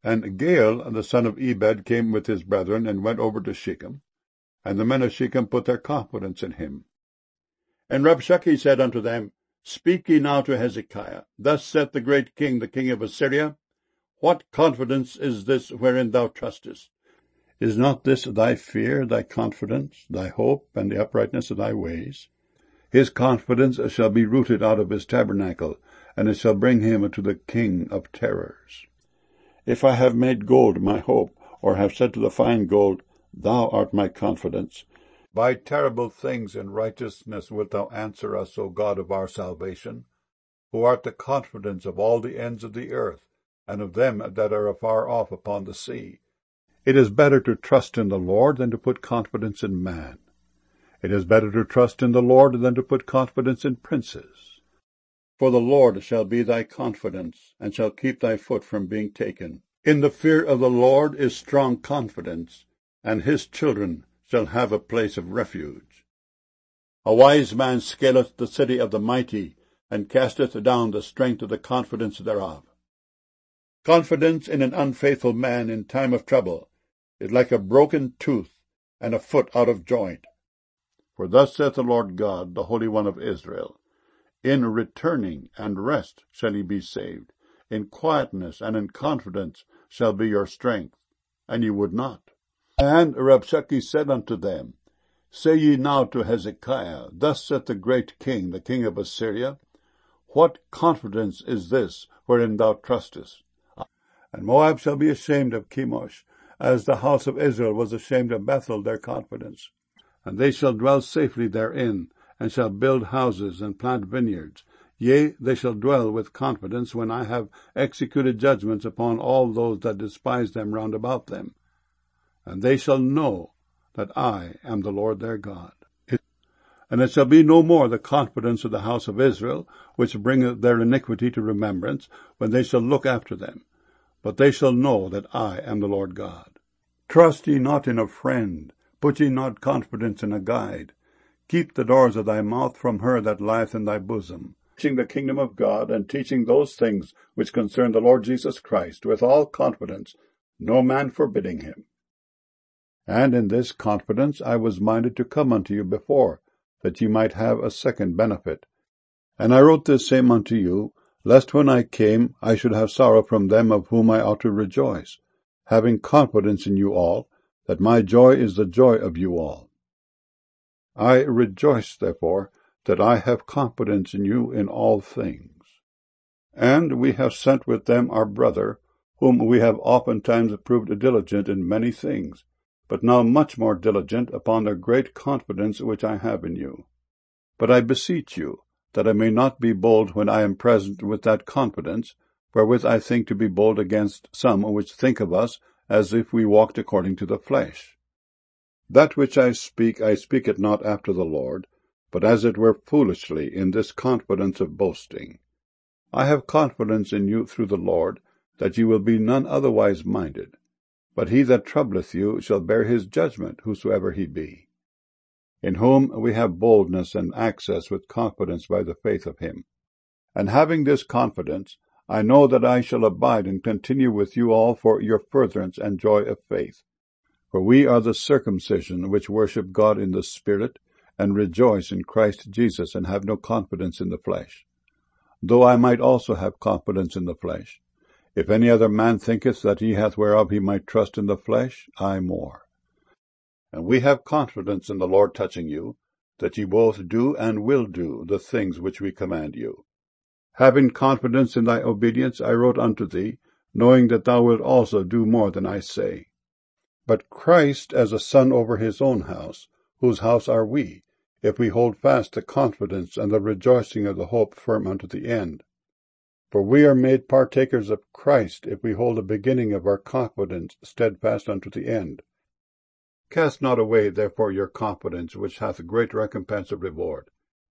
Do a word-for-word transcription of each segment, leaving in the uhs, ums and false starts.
And Gaal the son of Ebed came with his brethren, and went over to Shechem. And the men of Shechem put their confidence in him. And Rabshakeh said unto them, Speak ye now to Hezekiah, Thus saith the great king, the king of Assyria, What confidence is this wherein thou trustest? Is not this thy fear, thy confidence, thy hope, and the uprightness of thy ways? His confidence shall be rooted out of his tabernacle, and it shall bring him to the king of terrors. If I have made gold my hope, or have said to the fine gold, Thou art my confidence, by terrible things in righteousness wilt thou answer us, O God of our salvation, who art the confidence of all the ends of the earth, and of them that are afar off upon the sea. It is better to trust in the Lord than to put confidence in man. It is better to trust in the Lord than to put confidence in princes. For the Lord shall be thy confidence, and shall keep thy foot from being taken. In the fear of the Lord is strong confidence, and his children shall have a place of refuge. A wise man scaleth the city of the mighty, and casteth down the strength of the confidence thereof. Confidence in an unfaithful man in time of trouble is like a broken tooth, and a foot out of joint. For thus saith the Lord God, the Holy One of Israel, In returning and rest shall ye be saved, in quietness and in confidence shall be your strength, and ye would not. And Rabshakeh said unto them, Say ye now to Hezekiah, Thus saith the great king, the king of Assyria, What confidence is this wherein thou trustest? And Moab shall be ashamed of Chemosh, as the house of Israel was ashamed of Bethel, their confidence. And they shall dwell safely therein, and shall build houses and plant vineyards. Yea, they shall dwell with confidence when I have executed judgments upon all those that despise them round about them. And they shall know that I am the Lord their God. And it shall be no more the confidence of the house of Israel, which bringeth their iniquity to remembrance, when they shall look after them. But they shall know that I am the Lord God. Trust ye not in a friend, put ye not confidence in a guide. Keep the doors of thy mouth from her that lieth in thy bosom, teaching the kingdom of God, and teaching those things which concern the Lord Jesus Christ, with all confidence, no man forbidding him. And in this confidence I was minded to come unto you before, that ye might have a second benefit. And I wrote this same unto you, lest when I came I should have sorrow from them of whom I ought to rejoice, having confidence in you all, that my joy is the joy of you all. I rejoice, therefore, that I have confidence in you in all things. And we have sent with them our brother, whom we have oftentimes proved diligent in many things, but now much more diligent upon the great confidence which I have in you. But I beseech you, that I may not be bold when I am present with that confidence, wherewith I think to be bold against some which think of us as if we walked according to the flesh. That which I speak, I speak it not after the Lord, but as it were foolishly, in this confidence of boasting. I have confidence in you through the Lord, that ye will be none otherwise minded. But he that troubleth you shall bear his judgment, whosoever he be, in whom we have boldness and access with confidence by the faith of him. And having this confidence, I know that I shall abide and continue with you all for your furtherance and joy of faith. For we are the circumcision which worship God in the Spirit, and rejoice in Christ Jesus, and have no confidence in the flesh. Though I might also have confidence in the flesh. If any other man thinketh that he hath whereof he might trust in the flesh, I more. And we have confidence in the Lord touching you, that ye both do and will do the things which we command you. Having confidence in thy obedience, I wrote unto thee, knowing that thou wilt also do more than I say. But Christ as a son over his own house, whose house are we, if we hold fast the confidence and the rejoicing of the hope firm unto the end. For we are made partakers of Christ, if we hold the beginning of our confidence steadfast unto the end. Cast not away therefore your confidence, which hath great recompense of reward.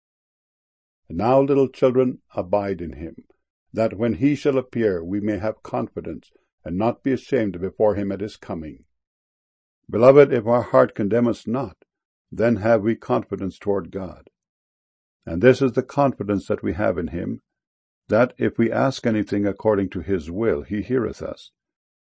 And now, little children, abide in him, that when he shall appear we may have confidence, and not be ashamed before him at his coming. Beloved, if our heart condemn us not, then have we confidence toward God. And this is the confidence that we have in him, that if we ask anything according to his will, he heareth us.